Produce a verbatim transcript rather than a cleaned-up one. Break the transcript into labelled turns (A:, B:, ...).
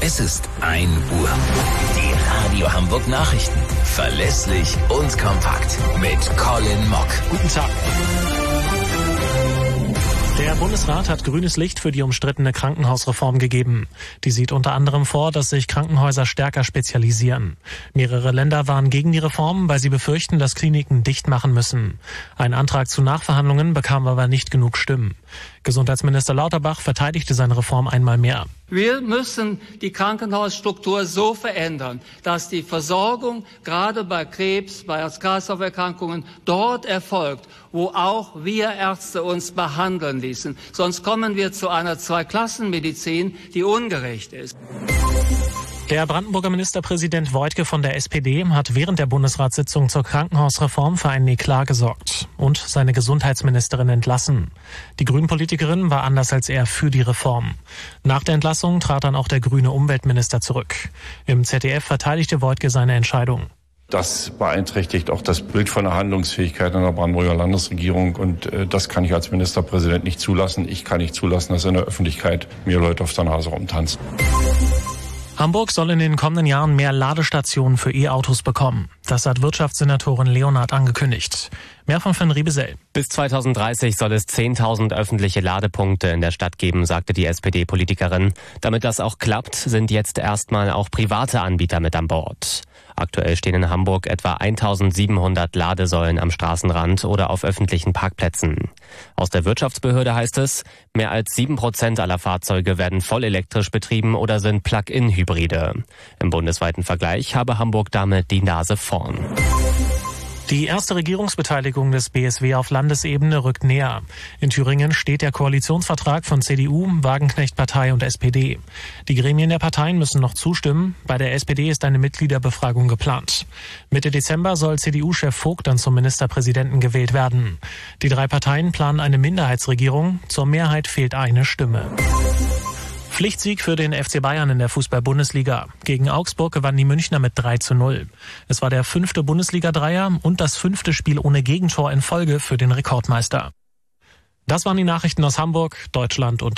A: Es ist ein Uhr. Die Radio Hamburg Nachrichten. Verlässlich und kompakt. Mit Colin Mock.
B: Guten Tag. Der Bundesrat hat grünes Licht für die umstrittene Krankenhausreform gegeben. Die sieht unter anderem vor, dass sich Krankenhäuser stärker spezialisieren. Mehrere Länder waren gegen die Reform, weil sie befürchten, dass Kliniken dicht machen müssen. Ein Antrag zu Nachverhandlungen bekam aber nicht genug Stimmen. Gesundheitsminister Lauterbach verteidigte seine Reform einmal mehr.
C: Wir müssen die Krankenhausstruktur so verändern, dass die Versorgung gerade bei Krebs, bei Herz-Kreislauf-Erkrankungen dort erfolgt, wo auch wir Ärzte uns behandeln ließen. Sonst kommen wir zu einer Zweiklassenmedizin, die ungerecht ist.
B: Der Brandenburger Ministerpräsident Woidke von der S P D hat während der Bundesratssitzung zur Krankenhausreform für einen Eklat gesorgt und seine Gesundheitsministerin entlassen. Die Grünpolitikerin war anders als er für die Reform. Nach der Entlassung trat dann auch der grüne Umweltminister zurück. Im Z D F verteidigte Woidke seine Entscheidung.
D: Das beeinträchtigt auch das Bild von der Handlungsfähigkeit einer Brandenburger Landesregierung und äh, das kann ich als Ministerpräsident nicht zulassen. Ich kann nicht zulassen, dass in der Öffentlichkeit mir Leute auf der Nase rumtanzen.
B: Hamburg soll in den kommenden Jahren mehr Ladestationen für E-Autos bekommen. Das hat Wirtschaftssenatorin Leonhardt angekündigt. Mehr von Finn Riebesell.
E: Bis zweitausenddreißig soll es zehntausend öffentliche Ladepunkte in der Stadt geben, sagte die S P D-Politikerin. Damit das auch klappt, sind jetzt erstmal auch private Anbieter mit an Bord. Aktuell stehen in Hamburg etwa eintausendsiebenhundert Ladesäulen am Straßenrand oder auf öffentlichen Parkplätzen. Aus der Wirtschaftsbehörde heißt es, mehr als sieben Prozent aller Fahrzeuge werden voll elektrisch betrieben oder sind Plug-in-Hybride. Im bundesweiten Vergleich habe Hamburg damit die Nase vorn.
B: Die erste Regierungsbeteiligung des B S W auf Landesebene rückt näher. In Thüringen steht der Koalitionsvertrag von C D U, Wagenknecht-Partei und S P D. Die Gremien der Parteien müssen noch zustimmen. Bei der S P D ist eine Mitgliederbefragung geplant. Mitte Dezember soll C D U-Chef Vogt dann zum Ministerpräsidenten gewählt werden. Die drei Parteien planen eine Minderheitsregierung. Zur Mehrheit fehlt eine Stimme. Pflichtsieg für den F C Bayern in der Fußball-Bundesliga. Gegen Augsburg gewannen die Münchner mit drei zu null. Es war der fünfte Bundesliga-Dreier und das fünfte Spiel ohne Gegentor in Folge für den Rekordmeister. Das waren die Nachrichten aus Hamburg, Deutschland und